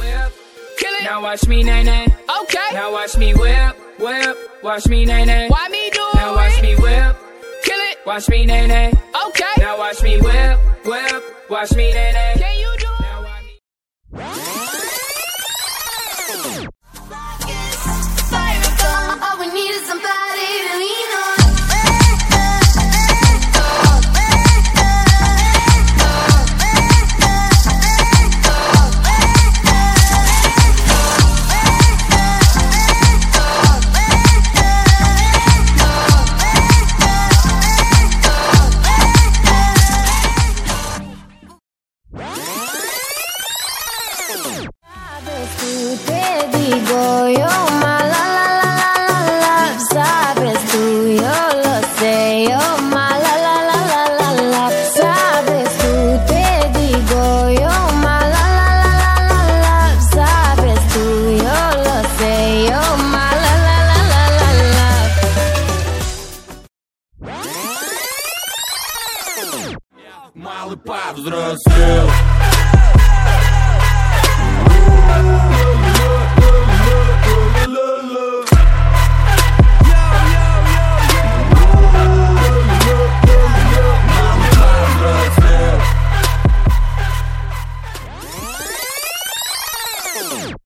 whip, kill it. Now watch me nay nay. Okay. Now watch me whip, whip. Watch me nay nay. Why me do it? Now watch me whip, kill it. Watch me nay nay. Okay. Now watch me whip, whip. Watch me nay nay. Can you do it? Now watch me. All we need is somebody to lean on. Te digo yo, ma la la la la la la, sabes tú, yo lo sé, yo ma la la la la la la, sabes tú, te digo yo, ma la la la la la la, sabes tú, yo lo sé, yo ma la la la la la la. Малый повзрослел,